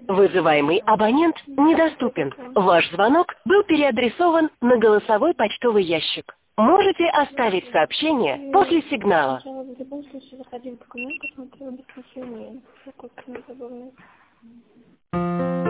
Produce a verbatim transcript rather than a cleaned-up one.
Вызываемый абонент недоступен. Ваш звонок был переадресован на голосовой почтовый ящик. Можете оставить сообщение после сигнала. Сначала в любом случае заходи в документ, посмотрела без посылания. Какой-то забавный.